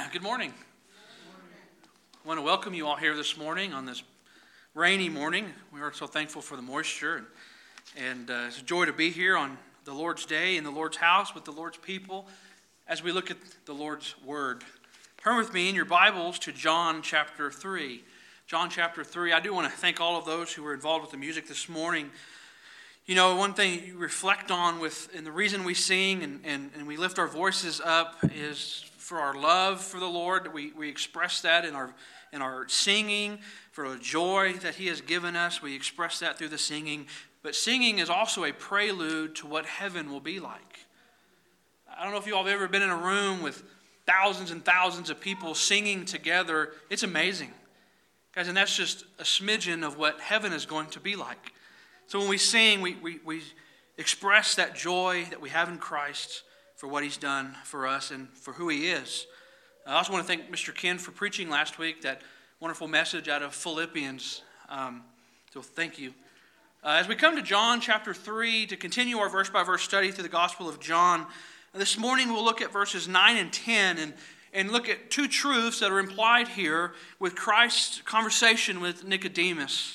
Good morning. I want to welcome you all here this morning on this rainy morning. We are so thankful for the moisture, and it's a joy to be here on the Lord's Day in the Lord's house with the Lord's people as we look at the Lord's Word. Turn with me in your Bibles to John chapter 3. John chapter 3. I do want to thank all of those who were involved with the music this morning. You know, one thing you reflect on and the reason we sing and we lift our voices up is for our love for the Lord. We express that in our singing, for the joy that He has given us. We express that through the singing. But singing is also a prelude to what heaven will be like. I don't know if you all have ever been in a room with thousands and thousands of people singing together. It's amazing. Guys, and that's just a smidgen of what heaven is going to be like. So when we sing, we express that joy that we have in Christ for what He's done for us and for who He is. I also want to thank Mr. Ken for preaching last week, that wonderful message out of Philippians. So thank you. As we come to John chapter 3 to continue our verse-by-verse study through the Gospel of John, this morning we'll look at verses 9 and 10 and look at two truths that are implied here with Christ's conversation with Nicodemus.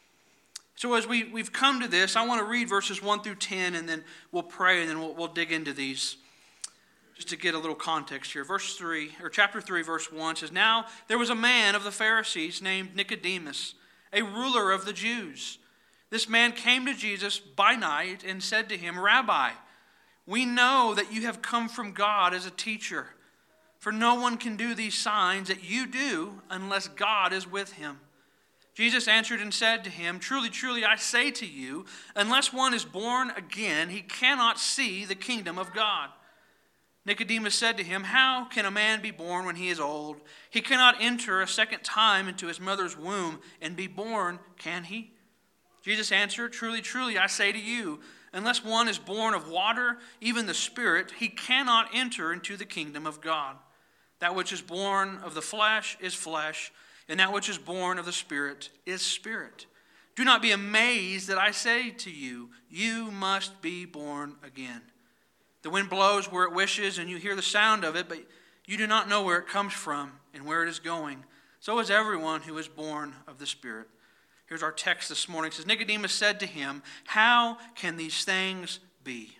So as we've come to this, I want to read verses 1 through 10, and then we'll pray, and then we'll dig into these. Just to get a little context here. Chapter 3, verse 1 says, "Now there was a man of the Pharisees named Nicodemus, a ruler of the Jews. This man came to Jesus by night and said to him, 'Rabbi, we know that you have come from God as a teacher, for no one can do these signs that you do unless God is with him.' Jesus answered and said to him, 'Truly, truly, I say to you, unless one is born again, he cannot see the kingdom of God.' Nicodemus said to him, 'How can a man be born when he is old? He cannot enter a second time into his mother's womb and be born, can he?' Jesus answered, 'Truly, truly, I say to you, unless one is born of water, even the Spirit, he cannot enter into the kingdom of God. That which is born of the flesh is flesh, and that which is born of the Spirit is spirit. Do not be amazed that I say to you, you must be born again. The wind blows where it wishes, and you hear the sound of it, but you do not know where it comes from and where it is going. So is everyone who is born of the Spirit.'" Here's our text this morning. It says, "Nicodemus said to him, 'How can these things be?'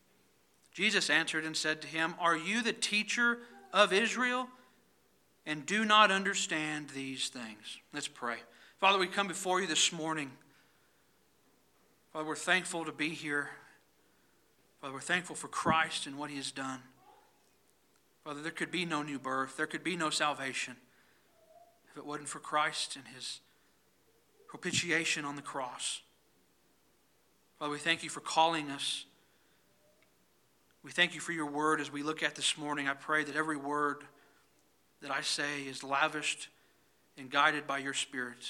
Jesus answered and said to him, 'Are you the teacher of Israel and do not understand these things?'" Let's pray. Father, we come before you this morning. Father, we're thankful to be here. Father, we're thankful for Christ and what He has done. Father, there could be no new birth. There could be no salvation if it wasn't for Christ and His propitiation on the cross. Father, we thank you for calling us. We thank you for your word as we look at this morning. I pray that every word that I say is lavished and guided by your Spirit.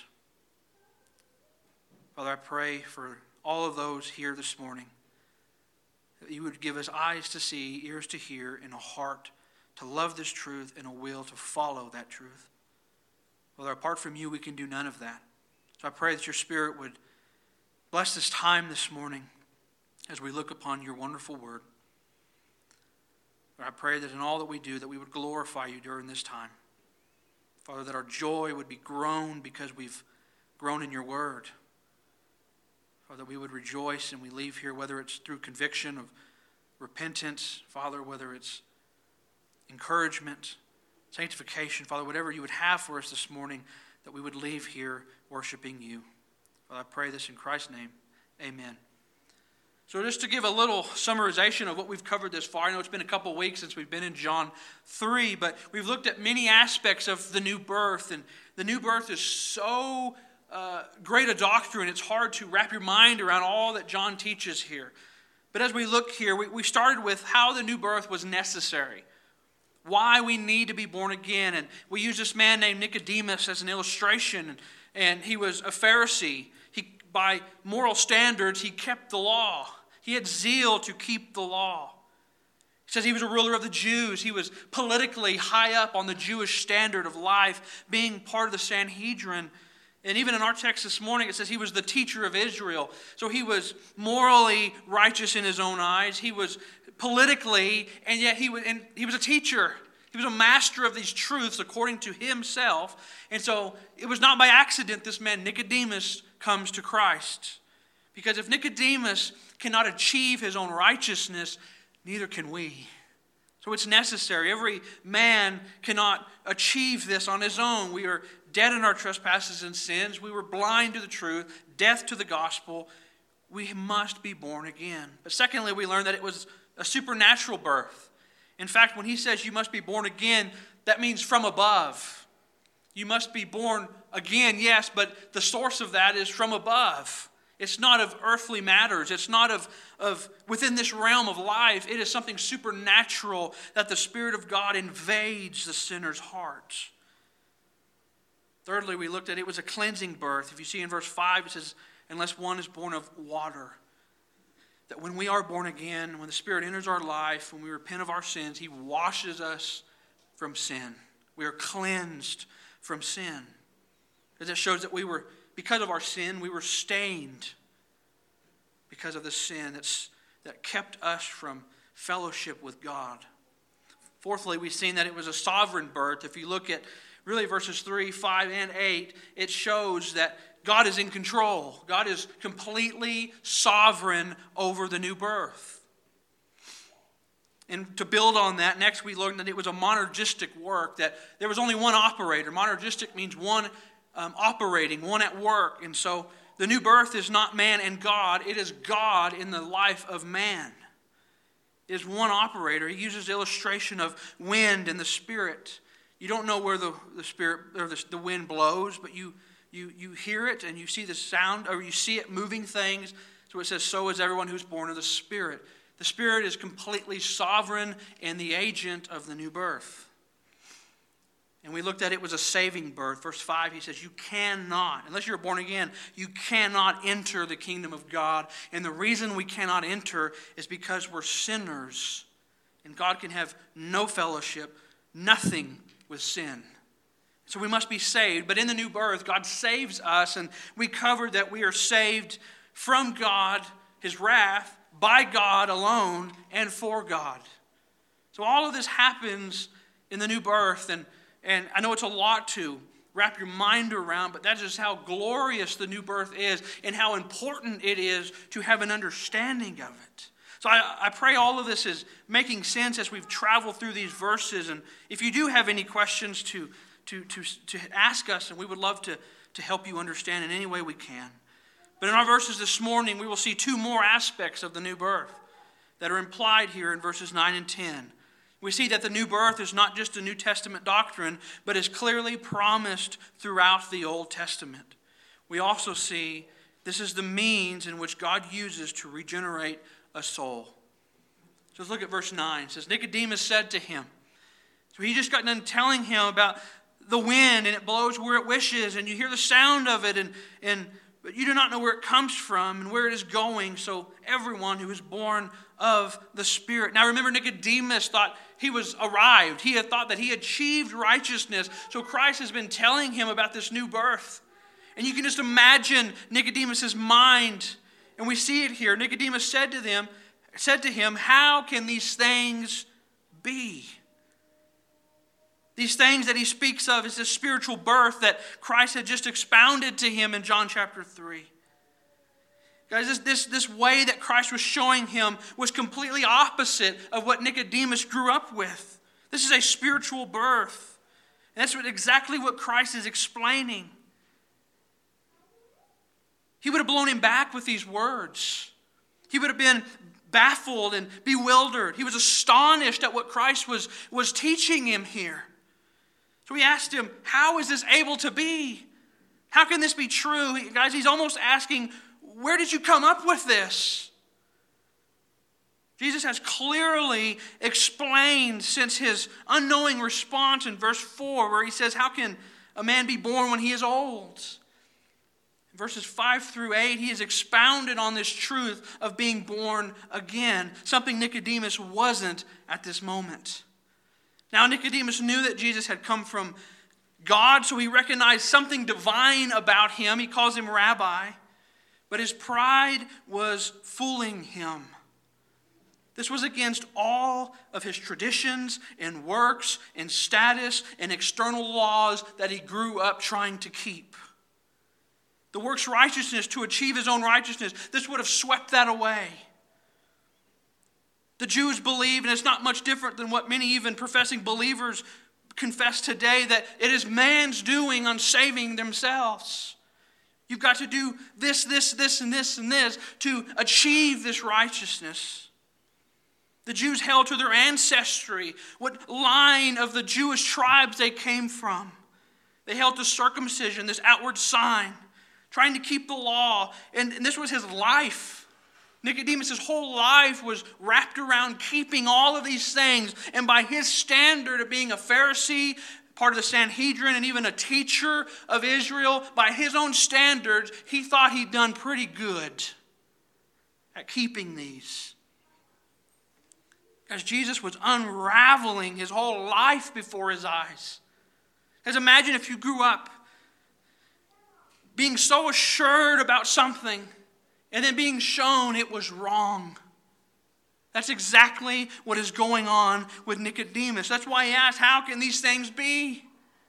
Father, I pray for all of those here this morning that you would give us eyes to see, ears to hear, and a heart to love this truth and a will to follow that truth. Father, apart from you, we can do none of that. So I pray that your Spirit would bless this time this morning as we look upon your wonderful word. I pray that in all that we do, that we would glorify you during this time. Father, that our joy would be grown because we've grown in your word. Father, that we would rejoice and we leave here, whether it's through conviction of repentance, Father, whether it's encouragement, sanctification, Father, whatever you would have for us this morning, that we would leave here worshiping you. Father, I pray this in Christ's name. Amen. So just to give a little summarization of what we've covered this far, I know it's been a couple weeks since we've been in John 3, but we've looked at many aspects of the new birth, and the new birth is so great a doctrine, it's hard to wrap your mind around all that John teaches here. But as we look here, we started with how the new birth was necessary, why we need to be born again, and we use this man named Nicodemus as an illustration, and he was a Pharisee. By moral standards, he kept the law. He had zeal to keep the law. He says he was a ruler of the Jews. He was politically high up on the Jewish standard of life, being part of the Sanhedrin. And even in our text this morning, it says he was the teacher of Israel. So he was morally righteous in his own eyes. He was politically, and yet he was a teacher. He was a master of these truths according to himself. And so it was not by accident this man Nicodemus comes to Christ. Because if Nicodemus cannot achieve his own righteousness, neither can we. So it's necessary. Every man cannot achieve this on his own. We are dead in our trespasses and sins. We were blind to the truth, deaf to the gospel. We must be born again. But secondly, we learn that it was a supernatural birth. In fact, when he says you must be born again, that means from above. You must be born again, yes, but the source of that is from above. It's not of earthly matters. It's not of within this realm of life. It is something supernatural that the Spirit of God invades the sinner's heart. Thirdly, we looked at it was a cleansing birth. If you see in verse 5, it says, unless one is born of water. That when we are born again, when the Spirit enters our life, when we repent of our sins, He washes us from sin. We are cleansed from sin. Because it shows that because of our sin, we were stained because of the sin that kept us from fellowship with God. Fourthly, we've seen that it was a sovereign birth. If you look at really verses 3, 5, and 8, it shows that God is in control. God is completely sovereign over the new birth. And to build on that, next we learned that it was a monergistic work, that there was only one operator. Monergistic means one operating, one at work. And so the new birth is not man and God. It is God in the life of man. It is one operator. He uses illustration of wind and the Spirit. You don't know where the Spirit or the wind blows, but you hear it and you see the sound, or you see it moving things. So it says, so is everyone who's born of the Spirit. The Spirit is completely sovereign and the agent of the new birth. And we looked at it was a saving birth. Verse 5, he says, you cannot, unless you're born again, you cannot enter the kingdom of God. And the reason we cannot enter is because we're sinners. And God can have no fellowship, nothing with sin. So we must be saved. But in the new birth, God saves us. And we covered that we are saved from God, His wrath, by God alone, and for God. So all of this happens in the new birth. And I know it's a lot to wrap your mind around, but that's just how glorious the new birth is and how important it is to have an understanding of it. So I pray all of this is making sense as we've traveled through these verses. And if you do have any questions to ask us, and we would love to help you understand in any way we can. But in our verses this morning, we will see two more aspects of the new birth that are implied here in verses 9 and 10. We see that the new birth is not just a New Testament doctrine, but is clearly promised throughout the Old Testament. We also see this is the means in which God uses to regenerate a soul. So let's look at verse 9. It says, Nicodemus said to him, so he just got done telling him about the wind, and it blows where it wishes, and you hear the sound of it, but you do not know where it comes from and where it is going. So everyone who is born of the Spirit. Now remember, Nicodemus thought he was arrived. He had thought that he achieved righteousness. So Christ has been telling him about this new birth. And you can just imagine Nicodemus' mind. And we see it here. Nicodemus said to him, how can these things be? These things that he speaks of is this spiritual birth that Christ had just expounded to him in John chapter 3. Guys, this way that Christ was showing him was completely opposite of what Nicodemus grew up with. This is a spiritual birth. And that's exactly what Christ is explaining. He would have blown him back with these words. He would have been baffled and bewildered. He was astonished at what Christ was teaching him here. So he asked him, how is this able to be? How can this be true? Guys, he's almost asking, where did you come up with this? Jesus has clearly explained since his unknowing response in verse 4, where he says, how can a man be born when he is old? In verses 5 through 8, he has expounded on this truth of being born again, something Nicodemus wasn't at this moment. Now, Nicodemus knew that Jesus had come from God, so he recognized something divine about him. He calls him rabbi. But his pride was fooling him. This was against all of his traditions and works and status and external laws that he grew up trying to keep. The works righteousness to achieve his own righteousness, this would have swept that away. The Jews believed, and it's not much different than what many even professing believers confess today, that it is man's doing on saving themselves. You've got to do this, and this to achieve this righteousness. The Jews held to their ancestry, what line of the Jewish tribes they came from. They held to circumcision, this outward sign, trying to keep the law. And this was his life. Nicodemus' whole life was wrapped around keeping all of these things. And by his standard of being a Pharisee, part of the Sanhedrin, and even a teacher of Israel, by his own standards, he thought he'd done pretty good at keeping these. As Jesus was unraveling his whole life before his eyes. As imagine if you grew up being so assured about something and then being shown it was wrong. That's exactly what is going on with Nicodemus. That's why he asked, how can these things be?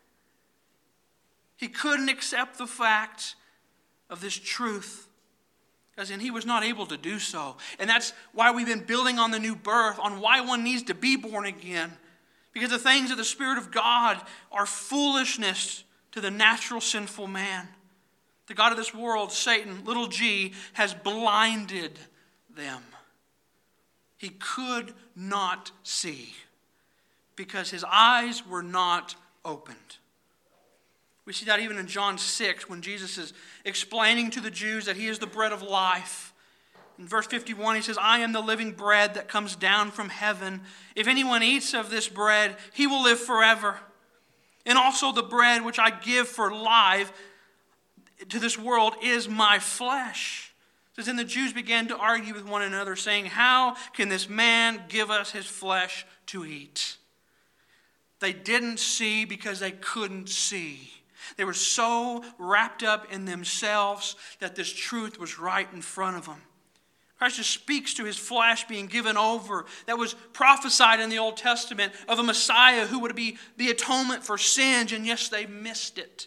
He couldn't accept the fact of this truth. As in, he was not able to do so. And that's why we've been building on the new birth, on why one needs to be born again. Because the things of the Spirit of God are foolishness to the natural sinful man. The god of this world, Satan, little g, has blinded them. He could not see because his eyes were not opened. We see that even in John 6 when Jesus is explaining to the Jews that he is the bread of life. In verse 51 he says, I am the living bread that comes down from heaven. If anyone eats of this bread, he will live forever. And also the bread which I give for life to this world is my flesh. It says, then the Jews began to argue with one another, saying, how can this man give us his flesh to eat? They didn't see because they couldn't see. They were so wrapped up in themselves that this truth was right in front of them. Christ just speaks to his flesh being given over. That was prophesied in the Old Testament of a Messiah who would be the atonement for sins, and yes, they missed it.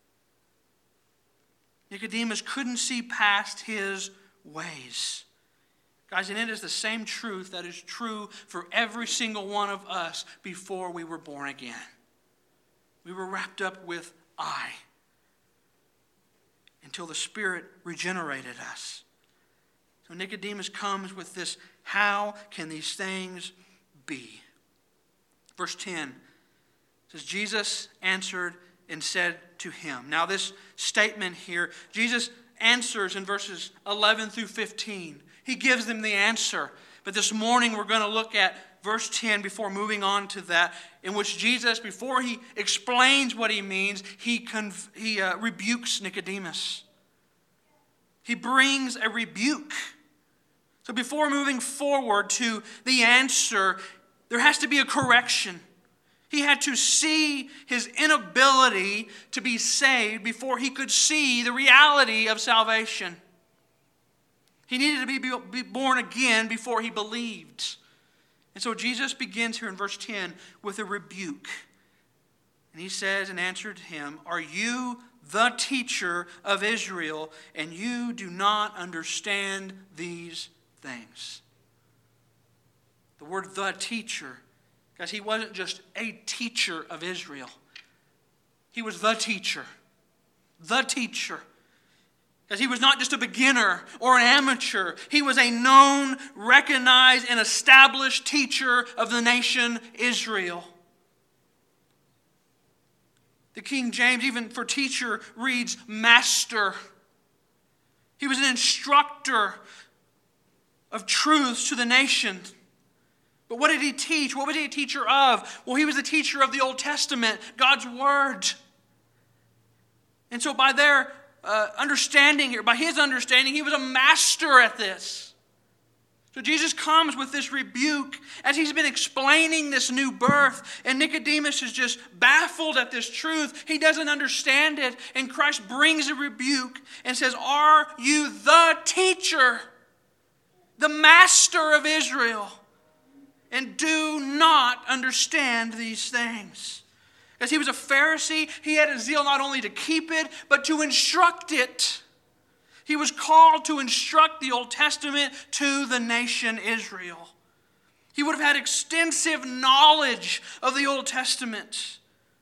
Nicodemus couldn't see past his ways. Guys, and it is the same truth that is true for every single one of us before we were born again. We were wrapped up with I until the Spirit regenerated us. So Nicodemus comes with this, how can these things be? Verse 10 says, Jesus answered and said to him. Now this statement here, Jesus answers in verses 11 through 15. He gives them the answer. But this morning we're going to look at verse 10 before moving on to that, in which Jesus, before he explains what he means, he rebukes Nicodemus. He brings a rebuke. So before moving forward to the answer, there has to be a correction. He had to see his inability to be saved before he could see the reality of salvation. He needed to be born again before he believed. And so Jesus begins here in verse 10 with a rebuke. And he says and answered him, are you the teacher of Israel, and you do not understand these things? The word the teacher, because he wasn't just a teacher of Israel. He was the teacher. The teacher. Because he was not just a beginner or an amateur. He was a known, recognized, and established teacher of the nation Israel. The King James, even for teacher, reads master. He was an instructor of truths to the nation. But what did he teach? What was he a teacher of? Well, he was a teacher of the Old Testament, God's Word. And so by their understanding here, by his understanding, he was a master at this. So Jesus comes with this rebuke as he's been explaining this new birth, and Nicodemus is just baffled at this truth. He doesn't understand it, and Christ brings a rebuke and says, are you the teacher, the master of Israel? and do not understand these things. As he was a Pharisee, he had a zeal not only to keep it, but to instruct it. He was called to instruct the Old Testament to the nation Israel. He would have had extensive knowledge of the Old Testament.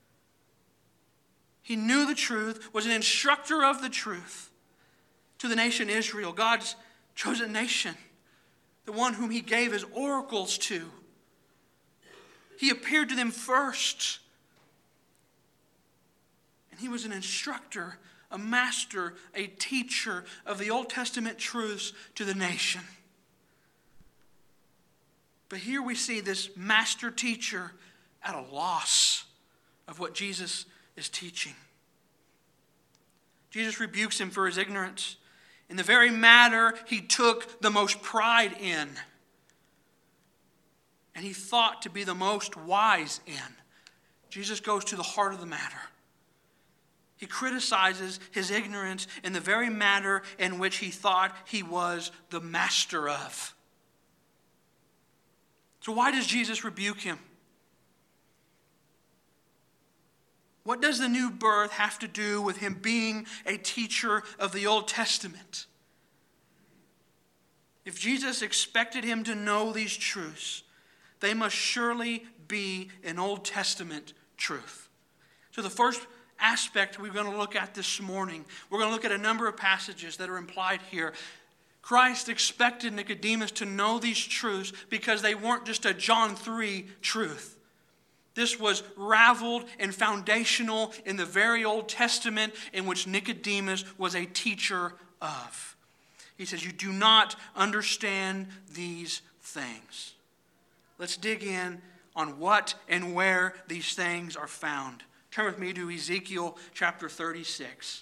He knew the truth, was an instructor of the truth to the nation Israel, God's chosen nation, the one whom he gave his oracles to. He appeared to them first. And he was an instructor, a master, a teacher of the Old Testament truths to the nation. But here we see this master teacher at a loss of what Jesus is teaching. Jesus rebukes him for his ignorance in the very matter he took the most pride in, and he thought to be the most wise in. Jesus goes to the heart of the matter. He criticizes his ignorance in the very matter in which he thought he was the master of. So why does Jesus rebuke him? What does the new birth have to do with him being a teacher of the Old Testament? If Jesus expected him to know these truths, they must surely be an Old Testament truth. So the first aspect we're going to look at this morning, we're going to look at a number of passages that are implied here. Christ expected Nicodemus to know these truths because they weren't just a John 3 truth. This was raveled and foundational in the very Old Testament in which Nicodemus was a teacher of. He says, you do not understand these things. Let's dig in on what and where these things are found. Turn with me to Ezekiel chapter 36.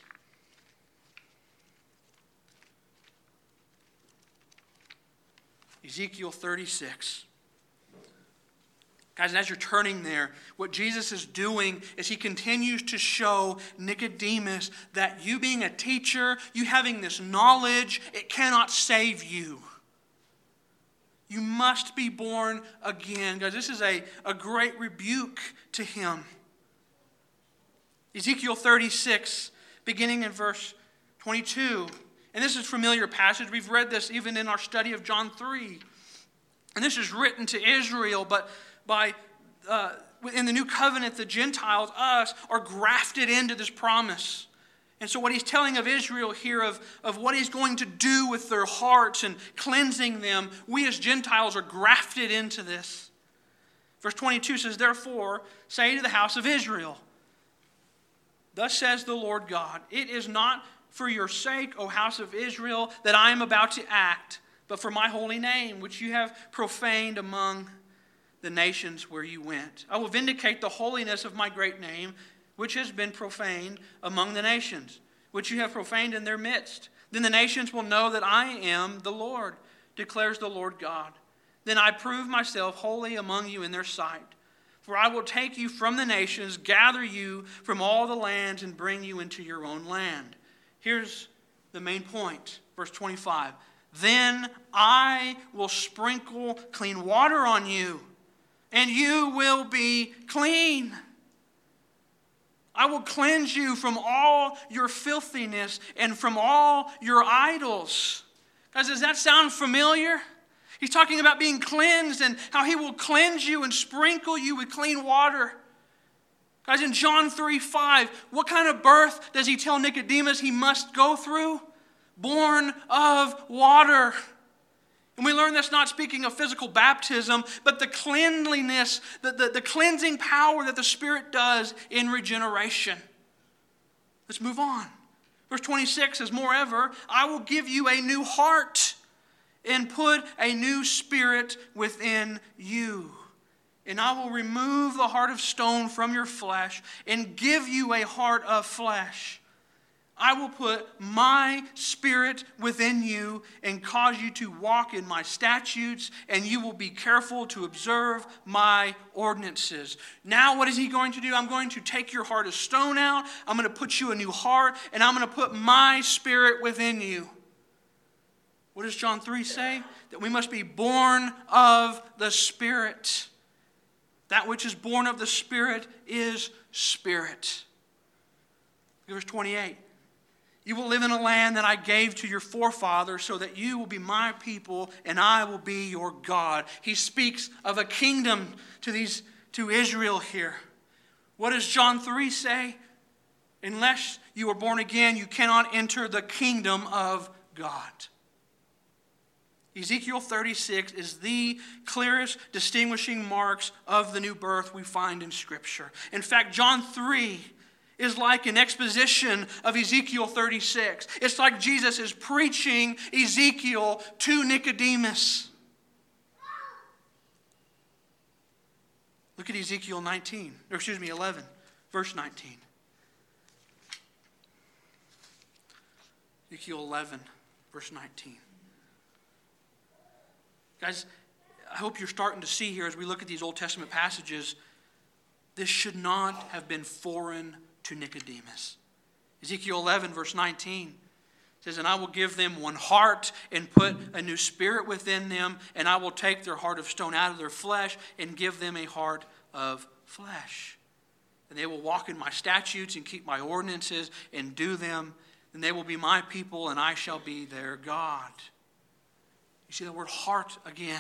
Ezekiel 36. Guys, and as you're turning there, what Jesus is doing is he continues to show Nicodemus that you being a teacher, you having this knowledge, it cannot save you. You must be born again. Guys, this is a great rebuke to him. Ezekiel 36, beginning in verse 22. And this is a familiar passage. We've read this even in our study of John 3. And this is written to Israel, but in the new covenant, the Gentiles, us, are grafted into this promise. And so what he's telling of Israel here, of what he's going to do with their hearts and cleansing them, we as Gentiles are grafted into this. Verse 22 says, therefore, say to the house of Israel, thus says the Lord God, it is not for your sake, O house of Israel, that I am about to act, but for my holy name, which you have profaned among the nations where you went. I will vindicate the holiness of my great name, which has been profaned among the nations, which you have profaned in their midst. Then the nations will know that I am the Lord, declares the Lord God. Then I prove myself holy among you in their sight. For I will take you from the nations, gather you from all the lands, and bring you into your own land. Here's the main point, verse 25. Then I will sprinkle clean water on you, and you will be clean. I will cleanse you from all your filthiness and from all your idols. Guys, does that sound familiar? He's talking about being cleansed and how he will cleanse you and sprinkle you with clean water. Guys, in John 3:5, what kind of birth does he tell Nicodemus he must go through? Born of water. And we learn that's not speaking of physical baptism, but the cleanliness, the cleansing power that the Spirit does in regeneration. Let's move on. Verse 26 says, moreover, I will give you a new heart and put a new spirit within you. And I will remove the heart of stone from your flesh and give you a heart of flesh. I will put my spirit within you and cause you to walk in my statutes, and you will be careful to observe my ordinances. Now what is he going to do? I'm going to take your heart of stone out. I'm going to put you a new heart, and I'm going to put my spirit within you. What does John 3 say? That we must be born of the Spirit. That which is born of the Spirit is spirit. Verse 28. You will live in a land that I gave to your forefathers so that you will be my people and I will be your God. He speaks of a kingdom to Israel here. What does John 3 say? Unless you are born again, you cannot enter the kingdom of God. Ezekiel 36 is the clearest distinguishing marks of the new birth we find in Scripture. In fact, John 3 is like an exposition of Ezekiel 36. It's like Jesus is preaching Ezekiel to Nicodemus. Look at Ezekiel 11, verse 19. Ezekiel 11, verse 19. Guys, I hope you're starting to see here as we look at these Old Testament passages, this should not have been foreign to Nicodemus. Ezekiel 11, verse 19 says, and I will give them one heart and put a new spirit within them, and I will take their heart of stone out of their flesh and give them a heart of flesh. And they will walk in my statutes and keep my ordinances and do them, and they will be my people, and I shall be their God. You see the word heart again.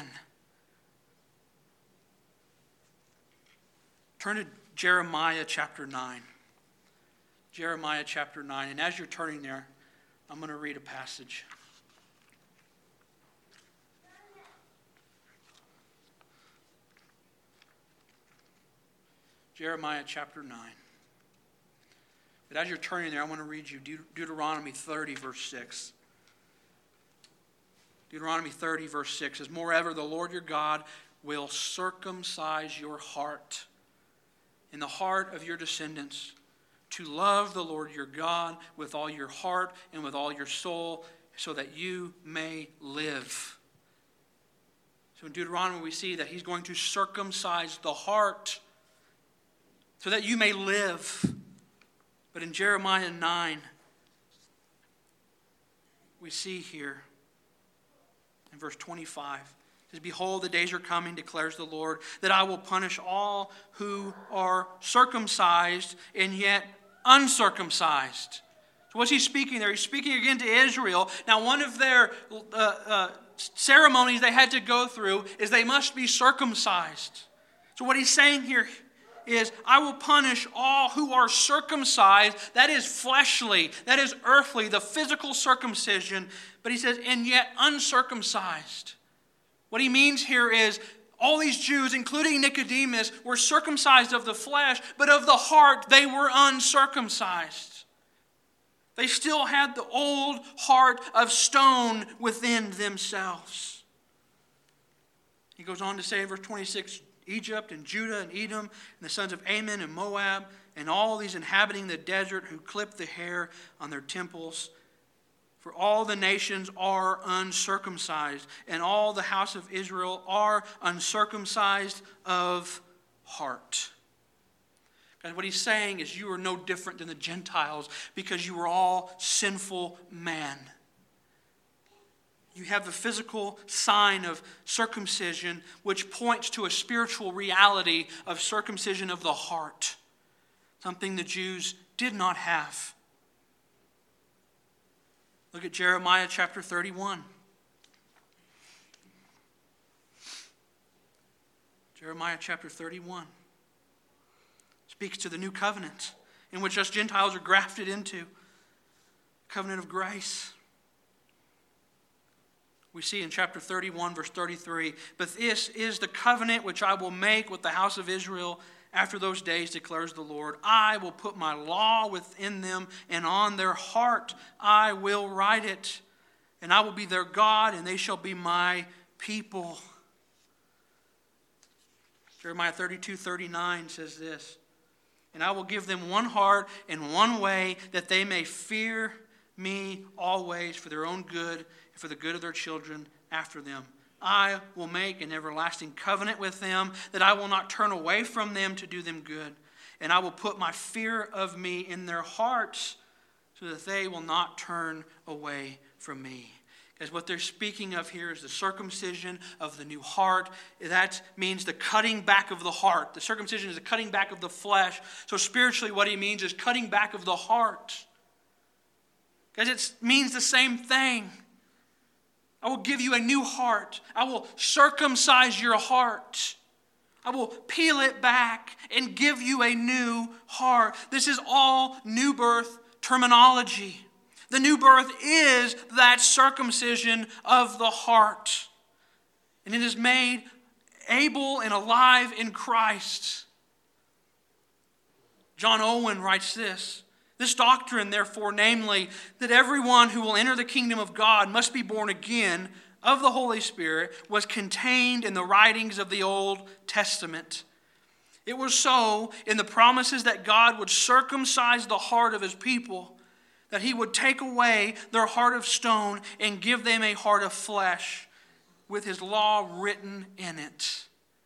Turn to Jeremiah chapter 9. Jeremiah chapter 9. And as you're turning there, I'm going to read a passage. Jeremiah chapter 9. But as you're turning there, I want to read you Deuteronomy 30, verse 6. Deuteronomy 30, verse 6 says, moreover, the Lord your God will circumcise your heart and the heart of your descendants, to love the Lord your God with all your heart and with all your soul, so that you may live. So in Deuteronomy we see that he's going to circumcise the heart so that you may live. But in Jeremiah 9, we see here in verse 25, it says, behold, the days are coming, declares the Lord, that I will punish all who are circumcised and yet uncircumcised. So what's he speaking there? He's speaking again to Israel. Now, one of their ceremonies they had to go through is they must be circumcised. So what he's saying here is, I will punish all who are circumcised. That is fleshly, that is earthly, the physical circumcision. But he says, and yet uncircumcised. What he means here is, all these Jews, including Nicodemus, were circumcised of the flesh, but of the heart they were uncircumcised. They still had the old heart of stone within themselves. He goes on to say in verse 26, Egypt and Judah and Edom and the sons of Ammon and Moab and all these inhabiting the desert who clip the hair on their temples. For all the nations are uncircumcised, and all the house of Israel are uncircumcised of heart. God, what he's saying is you are no different than the Gentiles because you are all sinful men. You have the physical sign of circumcision, which points to a spiritual reality of circumcision of the heart, something the Jews did not have. Look at Jeremiah chapter 31. Jeremiah chapter 31 speaks to the new covenant in which us Gentiles are grafted into. Covenant of grace. We see in chapter 31, verse 33, but this is the covenant which I will make with the house of Israel after those days, declares the Lord. I will put my law within them, and on their heart I will write it. And I will be their God, and they shall be my people. Jeremiah 32:39 says this, and I will give them one heart and one way, that they may fear me always for their own good and for the good of their children after them. I will make an everlasting covenant with them, that I will not turn away from them to do them good. And I will put my fear of me in their hearts, so that they will not turn away from me. Because what they're speaking of here is the circumcision of the new heart. That means the cutting back of the heart. The circumcision is the cutting back of the flesh. So spiritually what he means is cutting back of the heart. Because it means the same thing. I will give you a new heart. I will circumcise your heart. I will peel it back and give you a new heart. This is all new birth terminology. The new birth is that circumcision of the heart. And it is made able and alive in Christ. John Owen writes this: "This doctrine, therefore, namely, that everyone who will enter the kingdom of God must be born again of the Holy Spirit, was contained in the writings of the Old Testament. It was so in the promises that God would circumcise the heart of his people, that he would take away their heart of stone and give them a heart of flesh, with his law written in it."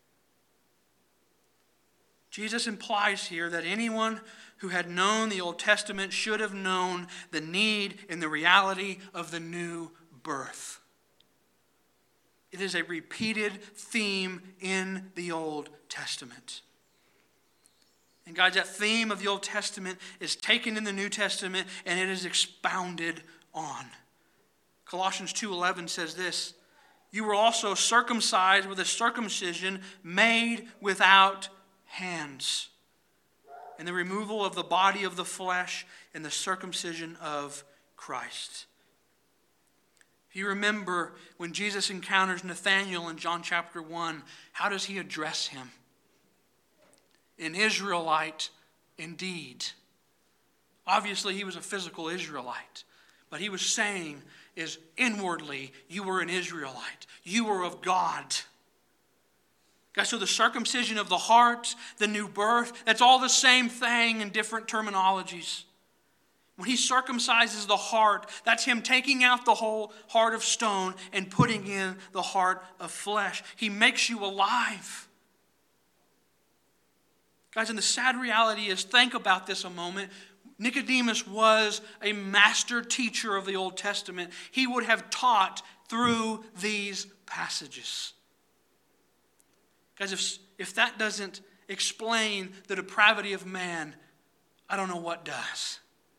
Jesus implies here that anyone who had known the Old Testament should have known the need and the reality of the new birth. It is a repeated theme in the Old Testament. And guys, that theme of the Old Testament is taken in the New Testament and it is expounded on. Colossians 2:11 says this: "You were also circumcised with a circumcision made without hands, and the removal of the body of the flesh and the circumcision of Christ." If you remember when Jesus encounters Nathanael in John chapter 1, how does he address him? An Israelite indeed. Obviously, he was a physical Israelite. But he was saying is inwardly, you were an Israelite. You were of God. Guys, so the circumcision of the heart, the new birth, that's all the same thing in different terminologies. When he circumcises the heart, that's him taking out the whole heart of stone and putting in the heart of flesh. He makes you alive. Guys, and the sad reality is, think about this a moment. Nicodemus was a master teacher of the Old Testament. He would have taught through these passages. Guys, if that doesn't explain the depravity of man, I don't know what does.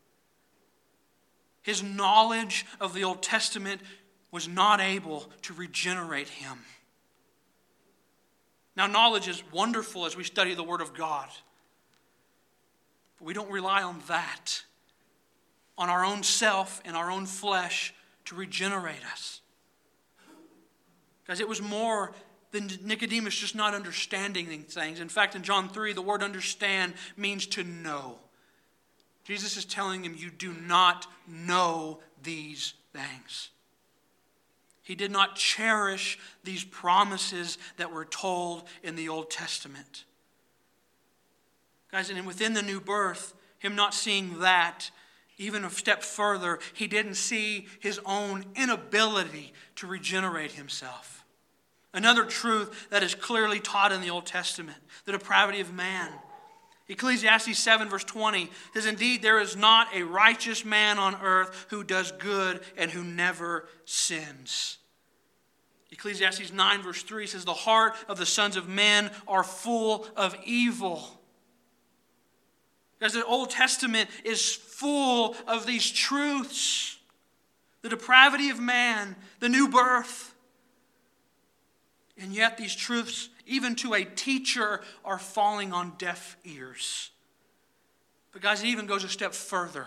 His knowledge of the Old Testament was not able to regenerate him. Now, knowledge is wonderful as we study the Word of God. But we don't rely on that, on our own self and our own flesh to regenerate us. Guys, it was more than Nicodemus just not understanding these things. In fact, in John 3, the word understand means to know. Jesus is telling him, you do not know these things. He did not cherish these promises that were told in the Old Testament. Guys, and within the new birth, him not seeing that, even a step further, he didn't see his own inability to regenerate himself. Another truth that is clearly taught in the Old Testament, the depravity of man. Ecclesiastes 7 verse 20 says, "Indeed, there is not a righteous man on earth who does good and who never sins." Ecclesiastes 9 verse 3 says, "The heart of the sons of men are full of evil." Because the Old Testament is full of these truths. The depravity of man, the new birth. And yet these truths, even to a teacher, are falling on deaf ears. But guys, it even goes a step further.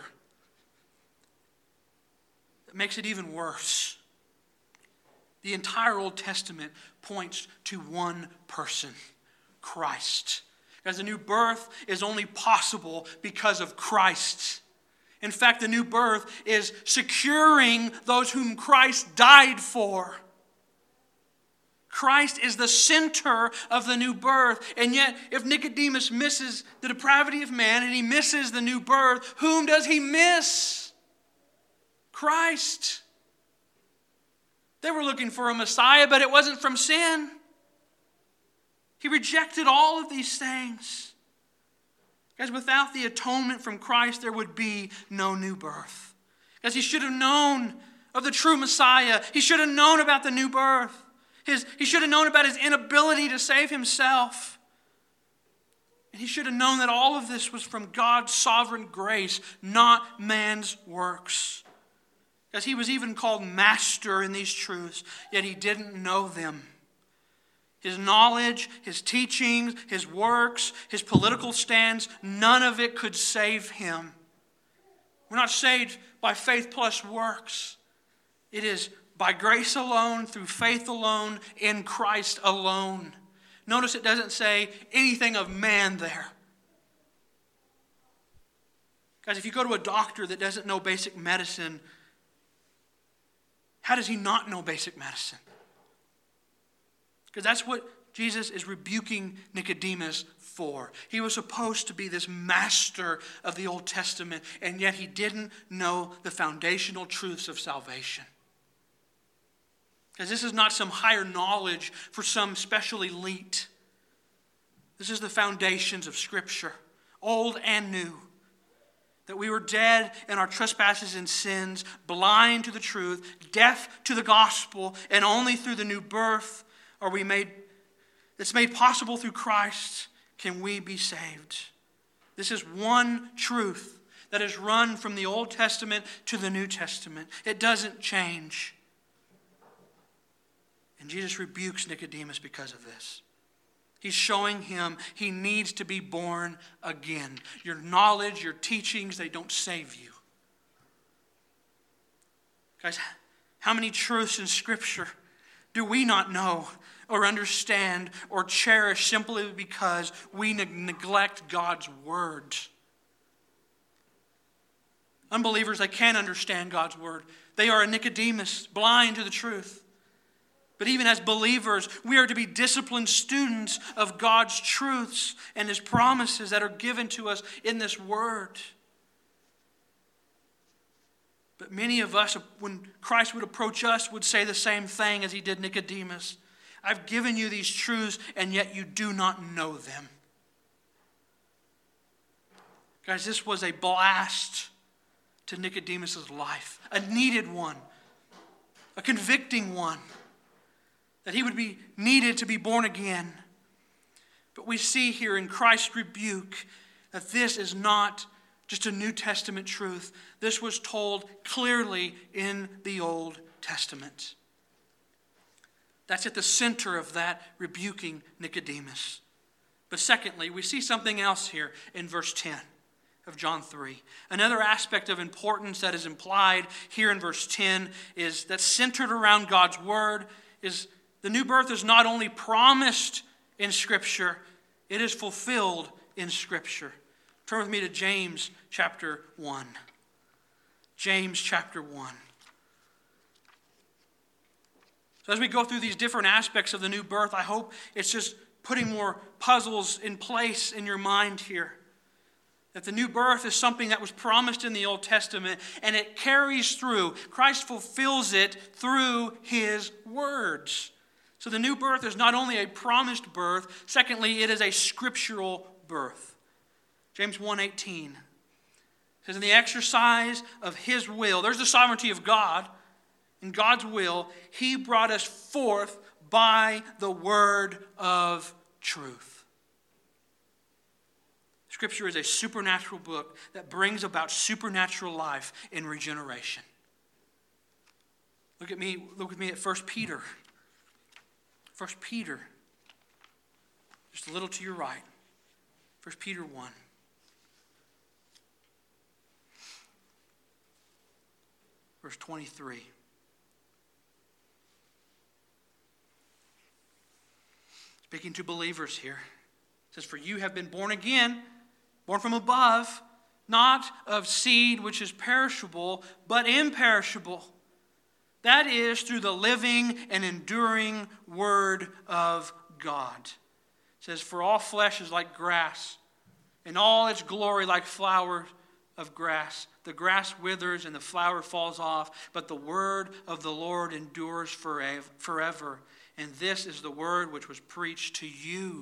It makes it even worse. The entire Old Testament points to one person, Christ. Guys, the new birth is only possible because of Christ. In fact, the new birth is securing those whom Christ died for. Christ is the center of the new birth. And yet, if Nicodemus misses the depravity of man and he misses the new birth, whom does he miss? Christ. They were looking for a Messiah, but it wasn't from sin. He rejected all of these things. Guys, without the atonement from Christ, there would be no new birth. Guys, he should have known of the true Messiah. He should have known about the new birth. He should have known about his inability to save himself. And he should have known that all of this was from God's sovereign grace, not man's works. Because he was even called master in these truths, yet he didn't know them. His knowledge, his teachings, his works, his political stands, none of it could save him. We're not saved by faith plus works. It is by grace alone, through faith alone, in Christ alone. Notice it doesn't say anything of man there. Guys, if you go to a doctor that doesn't know basic medicine, how does he not know basic medicine? Because that's what Jesus is rebuking Nicodemus for. He was supposed to be this master of the Old Testament, and yet he didn't know the foundational truths of salvation. Because this is not some higher knowledge for some special elite. This is the foundations of Scripture, old and new. That we were dead in our trespasses and sins, blind to the truth, deaf to the gospel, and only through the new birth are we made, it's made possible through Christ, can we be saved. This is one truth that is run from the Old Testament to the New Testament. It doesn't change. And Jesus rebukes Nicodemus because of this. He's showing him he needs to be born again. Your knowledge, your teachings, they don't save you. Guys, how many truths in Scripture do we not know or understand or cherish simply because we neglect God's word? Unbelievers, they can't understand God's word. They are a Nicodemus, blind to the truth. But even as believers, we are to be disciplined students of God's truths and His promises that are given to us in this word. But many of us, when Christ would approach us, would say the same thing as He did Nicodemus. I've given you these truths, and yet you do not know them. Guys, this was a blast to Nicodemus' life. A needed one. A convicting one. That he would be needed to be born again. But we see here in Christ's rebuke that this is not just a New Testament truth. This was told clearly in the Old Testament. That's at the center of that rebuking Nicodemus. But secondly, we see something else here in verse 10 of John 3. Another aspect of importance that is implied here in verse 10 is that centered around God's word is the new birth is not only promised in Scripture, it is fulfilled in Scripture. Turn with me to James chapter 1. James chapter 1. So as we go through these different aspects of the new birth, I hope it's just putting more puzzles in place in your mind here. That the new birth is something that was promised in the Old Testament, and it carries through. Christ fulfills it through His words. So the new birth is not only a promised birth, secondly, it is a scriptural birth. James 1:18 says, in the exercise of His will, there's the sovereignty of God. In God's will, He brought us forth by the word of truth. Scripture is a supernatural book that brings about supernatural life in regeneration. Look with me at 1 Peter. 1 Peter, just a little to your right. 1 Peter 1. Verse 23. Speaking to believers here. It says, for you have been born again, born from above, not of seed which is perishable, but imperishable. That is through the living and enduring word of God. It says, for all flesh is like grass, and all its glory like flower of grass. The grass withers and the flower falls off, but the word of the Lord endures forever. And this is the word which was preached to you.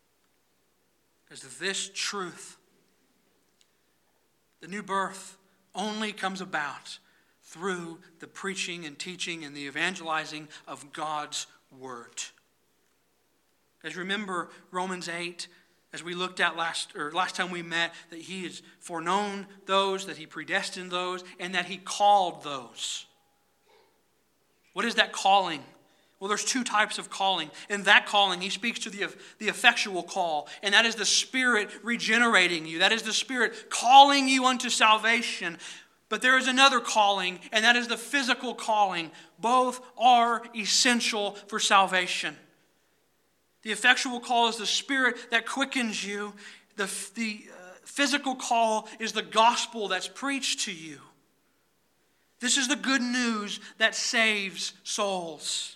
Because this truth, the new birth, only comes about through the preaching and teaching and the evangelizing of God's Word. As you remember Romans 8, as we looked at last time we met, that He has foreknown those, that He predestined those, and that He called those. What is that calling? Well, there's two types of calling. In that calling, He speaks to the effectual call, and that is the Spirit regenerating you. That is the Spirit calling you unto salvation. But there is another calling, and that is the physical calling. Both are essential for salvation. The effectual call is the Spirit that quickens you. The physical call is the gospel that's preached to you. This is the good news that saves souls.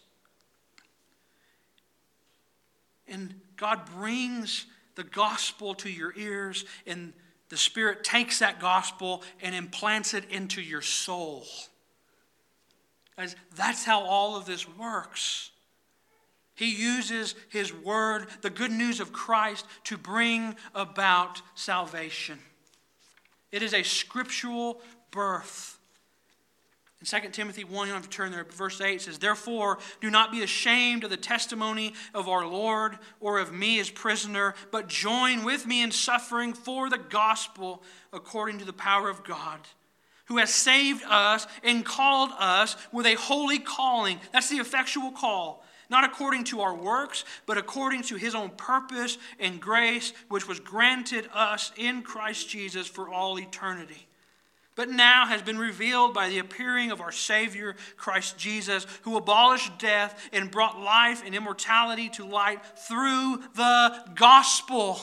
And God brings the gospel to your ears, and the Spirit takes that gospel and implants it into your soul. Guys, that's how all of this works. He uses His Word, the good news of Christ, to bring about salvation. It is a scriptural birth. In 2 Timothy 1, you don't have to turn there, but verse 8 says, "Therefore, do not be ashamed of the testimony of our Lord or of me as prisoner, but join with me in suffering for the gospel according to the power of God, who has saved us and called us with a holy calling." That's the effectual call. Not according to our works, but according to His own purpose and grace, which was granted us in Christ Jesus for all eternity. But now has been revealed by the appearing of our Savior, Christ Jesus, who abolished death and brought life and immortality to light through the gospel,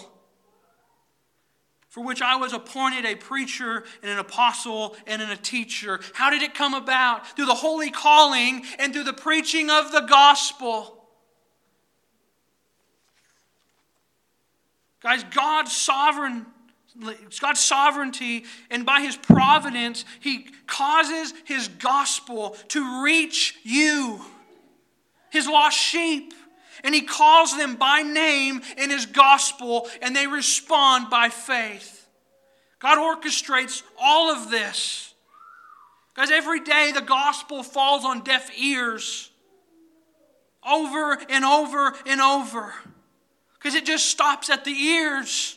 for which I was appointed a preacher and an apostle and a teacher. How did it come about? Through the holy calling and through the preaching of the gospel. Guys, God's sovereignty, and by His providence, He causes His gospel to reach you, His lost sheep. And He calls them by name in His gospel, and they respond by faith. God orchestrates all of this. Guys, every day the gospel falls on deaf ears over and over and over, because it just stops at the ears.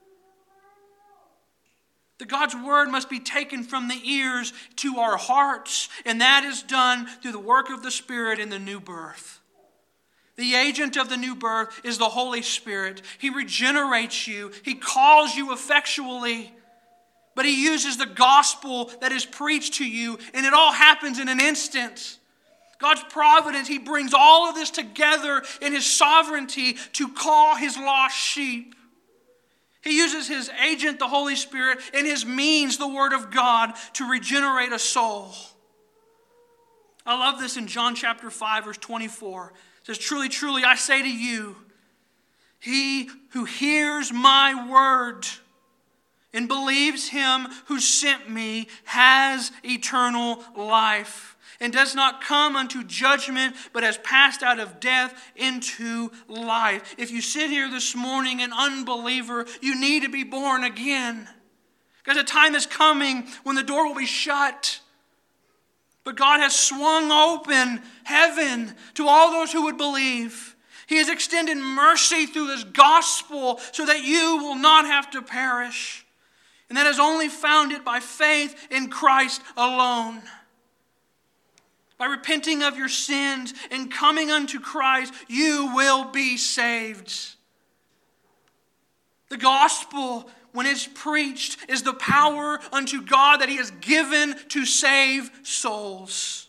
The God's Word must be taken from the ears to our hearts, and that is done through the work of the Spirit in the new birth. The agent of the new birth is the Holy Spirit. He regenerates you. He calls you effectually. But He uses the gospel that is preached to you, and it all happens in an instant. God's providence, He brings all of this together in His sovereignty to call His lost sheep. He uses His agent, the Holy Spirit, and His means, the Word of God, to regenerate a soul. I love this in John chapter 5, verse 24. It says, "Truly, truly, I say to you, he who hears my word and believes Him who sent me has eternal life, and does not come unto judgment, but has passed out of death into life." If you sit here this morning an unbeliever, you need to be born again. Because a time is coming when the door will be shut. But God has swung open heaven to all those who would believe. He has extended mercy through this gospel so that you will not have to perish. And that is only founded by faith in Christ alone. By repenting of your sins and coming unto Christ, you will be saved. The gospel, when it's preached, is the power unto God that He has given to save souls.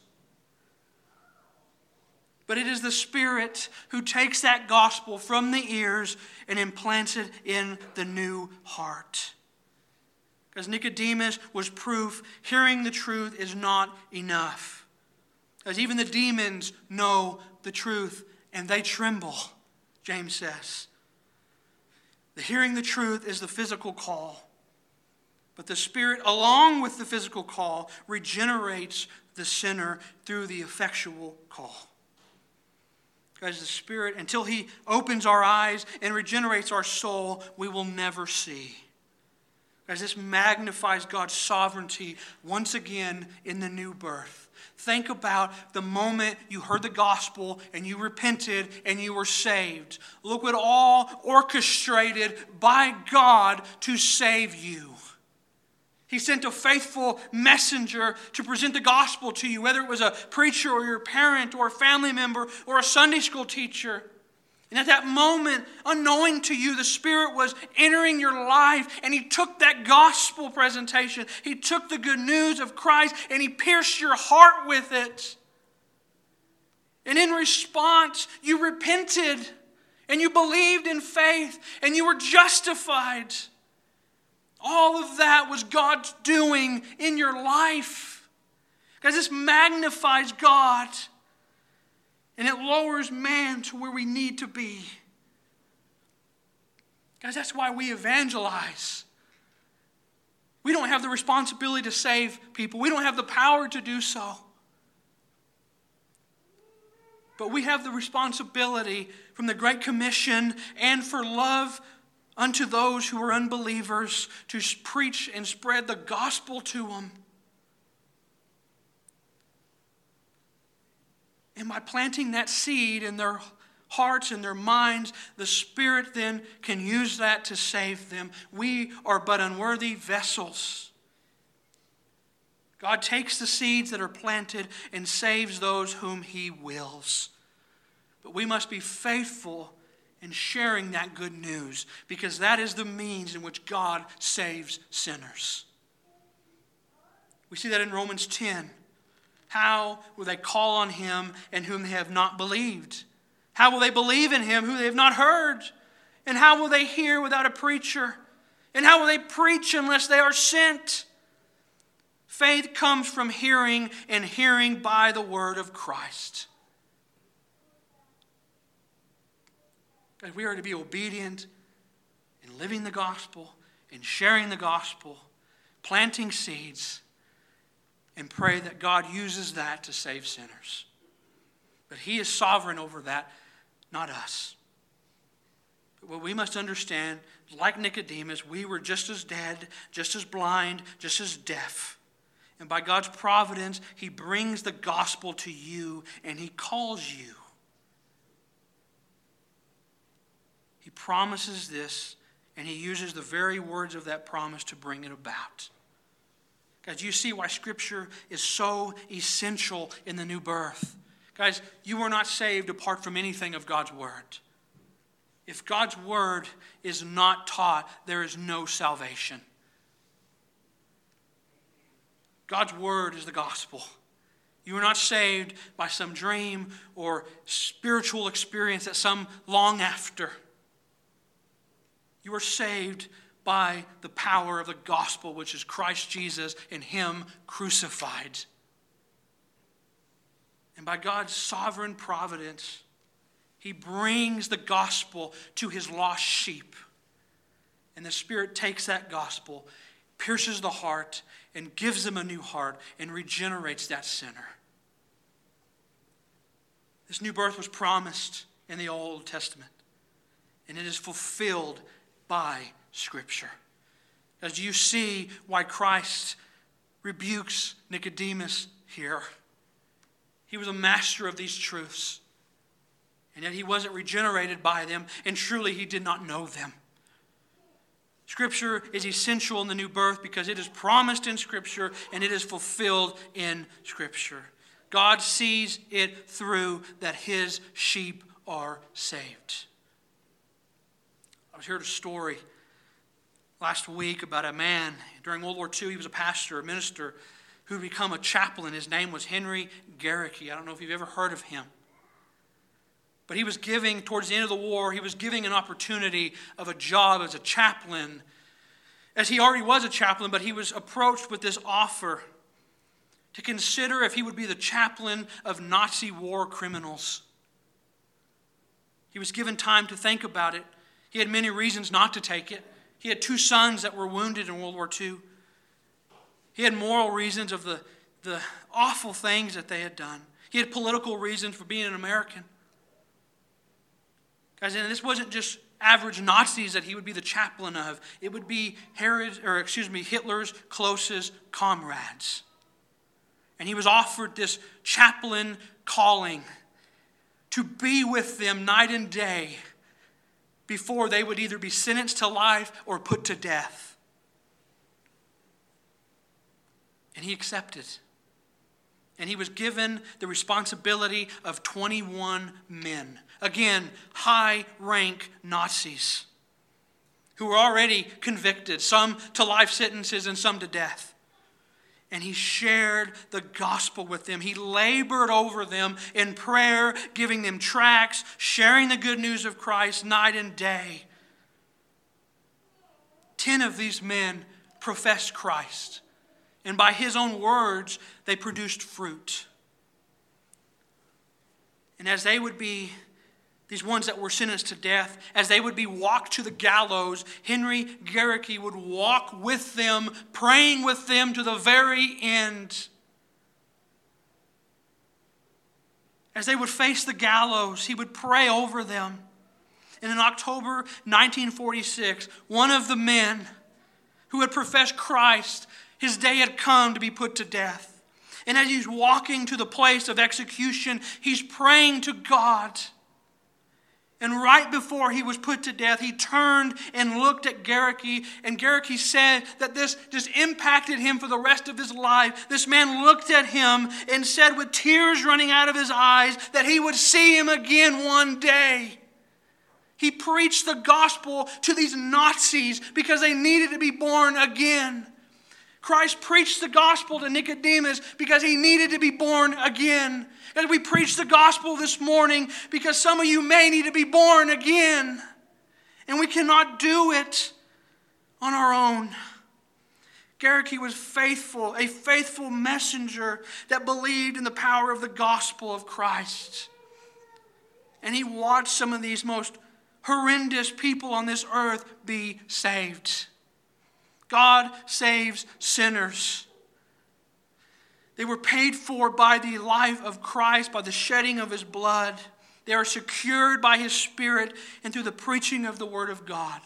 But it is the Spirit who takes that gospel from the ears and implants it in the new heart. Because Nicodemus was proof, hearing the truth is not enough. Because even the demons know the truth and they tremble, James says. The hearing the truth is the physical call. But the Spirit, along with the physical call, regenerates the sinner through the effectual call. Guys, the Spirit, until He opens our eyes and regenerates our soul, we will never see. Guys, this magnifies God's sovereignty once again in the new birth. Think about the moment you heard the gospel and you repented and you were saved. Look what all orchestrated by God to save you. He sent a faithful messenger to present the gospel to you, whether it was a preacher or your parent or a family member or a Sunday school teacher. And at that moment, unknowing to you, the Spirit was entering your life, and He took that gospel presentation. He took the good news of Christ and He pierced your heart with it. And in response, you repented and you believed in faith and you were justified. All of that was God's doing in your life. Guys, this magnifies God. And it lowers man to where we need to be. Guys, that's why we evangelize. We don't have the responsibility to save people. We don't have the power to do so. But we have the responsibility from the Great Commission and for love unto those who are unbelievers to preach and spread the gospel to them. And by planting that seed in their hearts and their minds, the Spirit then can use that to save them. We are but unworthy vessels. God takes the seeds that are planted and saves those whom He wills. But we must be faithful in sharing that good news, because that is the means in which God saves sinners. We see that in Romans 10. How will they call on Him in whom they have not believed? How will they believe in Him who they have not heard? And how will they hear without a preacher? And how will they preach unless they are sent? Faith comes from hearing, and hearing by the word of Christ. That we are to be obedient in living the gospel, in sharing the gospel, planting seeds, and pray that God uses that to save sinners. But He is sovereign over that, not us. But what we must understand, like Nicodemus, we were just as dead, just as blind, just as deaf. And by God's providence, He brings the gospel to you and He calls you. He promises this, and He uses the very words of that promise to bring it about. Guys, you see why Scripture is so essential in the new birth. Guys, you are not saved apart from anything of God's Word. If God's Word is not taught, there is no salvation. God's Word is the gospel. You are not saved by some dream or spiritual experience that some long after. You are saved by the power of the gospel, which is Christ Jesus and Him crucified. And by God's sovereign providence, He brings the gospel to His lost sheep. And the Spirit takes that gospel, pierces the heart, and gives them a new heart, and regenerates that sinner. This new birth was promised in the Old Testament, and it is fulfilled by Scripture. As you see why Christ rebukes Nicodemus here. He was a master of these truths, and yet he wasn't regenerated by them, and truly he did not know them. Scripture is essential in the new birth because it is promised in Scripture and it is fulfilled in Scripture. God sees it through that His sheep are saved. I heard a story last week about a man during World War II. He was a pastor, a minister, who had become a chaplain. His name was Henry Garricky. I don't know if you've ever heard of him. But he was giving, towards the end of the war, he was giving an opportunity of a job as a chaplain. As he already was a chaplain, but he was approached with this offer to consider if he would be the chaplain of Nazi war criminals. He was given time to think about it. He had many reasons not to take it. He had 2 sons that were wounded in World War II. He had moral reasons of the awful things that they had done. He had political reasons for being an American. Guys, and this wasn't just average Nazis that he would be the chaplain of. It would be Hitler's closest comrades. And he was offered this chaplain calling to be with them night and day before they would either be sentenced to life or put to death. And he accepted. And he was given the responsibility of 21 men. Again, high-rank Nazis who were already convicted, some to life sentences and some to death. And he shared the gospel with them. He labored over them in prayer, giving them tracts, sharing the good news of Christ night and day. 10 of these men professed Christ. And by his own words, they produced fruit. And as they would be, these ones that were sentenced to death, as they would be walked to the gallows, Henry Gerecke would walk with them, praying with them to the very end. As they would face the gallows, he would pray over them. And in October 1946, one of the men who had professed Christ, his day had come to be put to death. And as he's walking to the place of execution, he's praying to God. And right before he was put to death, he turned and looked at Gerecke. And Gerecke said that this just impacted him for the rest of his life. This man looked at him and said with tears running out of his eyes that he would see him again one day. He preached the gospel to these Nazis because they needed to be born again. Christ preached the gospel to Nicodemus because he needed to be born again. As we preach the gospel this morning because some of you may need to be born again. And we cannot do it on our own. Gerecke was faithful, a faithful messenger that believed in the power of the gospel of Christ. And he watched some of these most horrendous people on this earth be saved. God saves sinners. They were paid for by the life of Christ, by the shedding of his blood. They are secured by his Spirit and through the preaching of the Word of God.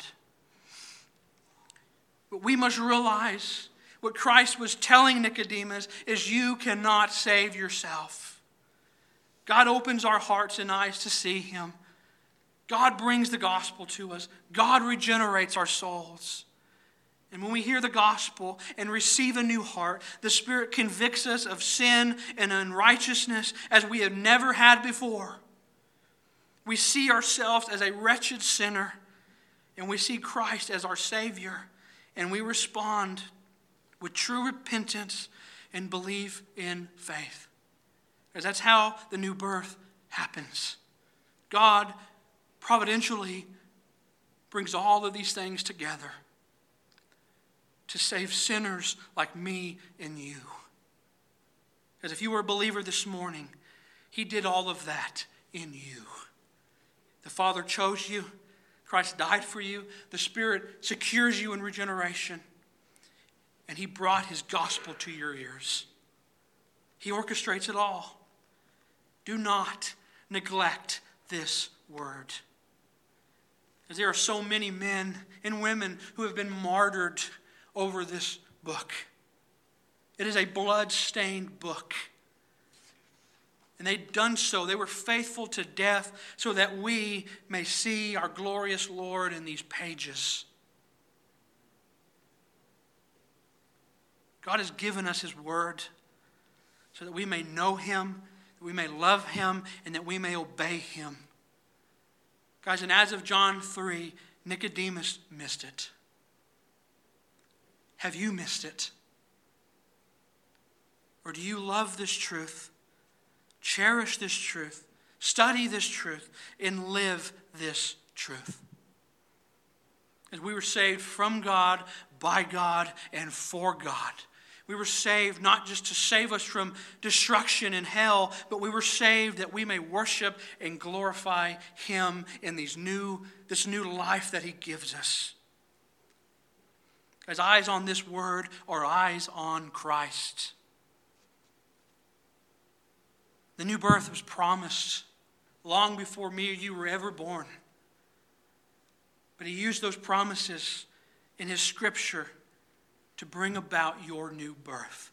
But we must realize what Christ was telling Nicodemus is you cannot save yourself. God opens our hearts and eyes to see him. God brings the gospel to us. God regenerates our souls. And when we hear the gospel and receive a new heart, the Spirit convicts us of sin and unrighteousness as we have never had before. We see ourselves as a wretched sinner, and we see Christ as our Savior, and we respond with true repentance and belief in faith. Because that's how the new birth happens. God providentially brings all of these things together to save sinners like me and you. Because if you were a believer this morning, he did all of that in you. The Father chose you. Christ died for you. The Spirit secures you in regeneration. And he brought his gospel to your ears. He orchestrates it all. Do not neglect this word. Because there are so many men and women who have been martyred over this book. It is a blood-stained book. And they've done so. They were faithful to death so that we may see our glorious Lord in these pages. God has given us his word so that we may know him, that we may love him, and that we may obey him. Guys, and as of John 3, Nicodemus missed it. Have you missed it? Or do you love this truth, cherish this truth, study this truth, and live this truth? As we were saved from God, by God, and for God. We were saved not just to save us from destruction and hell, but we were saved that we may worship and glorify him in this new life that he gives us. As eyes on this word are eyes on Christ. The new birth was promised long before me or you were ever born. But he used those promises in his scripture to bring about your new birth.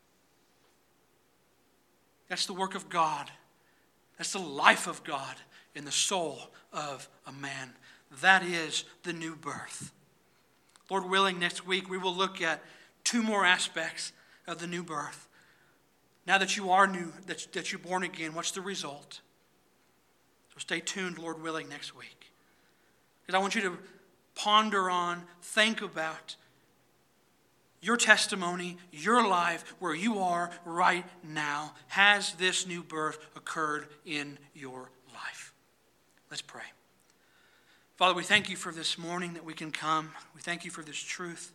That's the work of God. That's the life of God in the soul of a man. That is the new birth. Lord willing, next week we will look at two more aspects of the new birth. Now that you are new, that you're born again, what's the result? So stay tuned, Lord willing, next week. Because I want you to ponder on, think about your testimony, your life, where you are right now. Has this new birth occurred in your life? Let's pray. Father, we thank you for this morning that we can come. We thank you for this truth.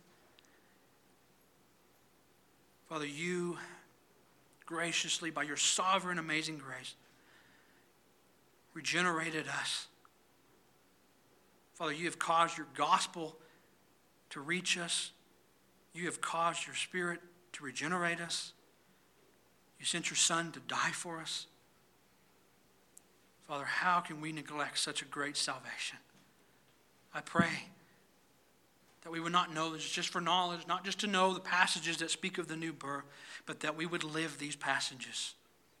Father, you graciously, by your sovereign, amazing grace, regenerated us. Father, you have caused your gospel to reach us. You have caused your Spirit to regenerate us. You sent your Son to die for us. Father, how can we neglect such a great salvation? I pray that we would not know this just for knowledge, not just to know the passages that speak of the new birth, but that we would live these passages.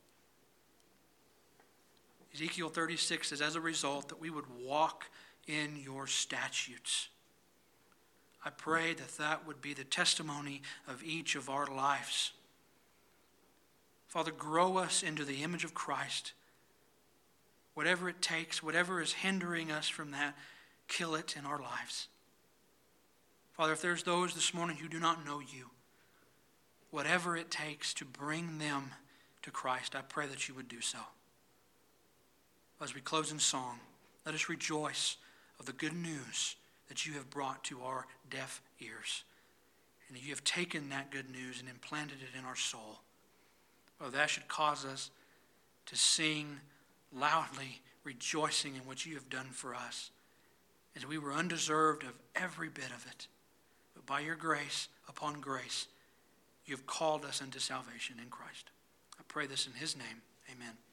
Ezekiel 36 says, as a result, that we would walk in your statutes. I pray that that would be the testimony of each of our lives. Father, grow us into the image of Christ. Whatever it takes, whatever is hindering us from that, kill it in our lives. Father, if there's those this morning who do not know you, whatever it takes to bring them to Christ, I pray that you would do so. As we close in song, let us rejoice of the good news that you have brought to our deaf ears. And that you have taken that good news and implanted it in our soul. Father, that should cause us to sing loudly, rejoicing in what you have done for us. As we were undeserved of every bit of it. But by your grace upon grace, you have called us into salvation in Christ. I pray this in his name. Amen.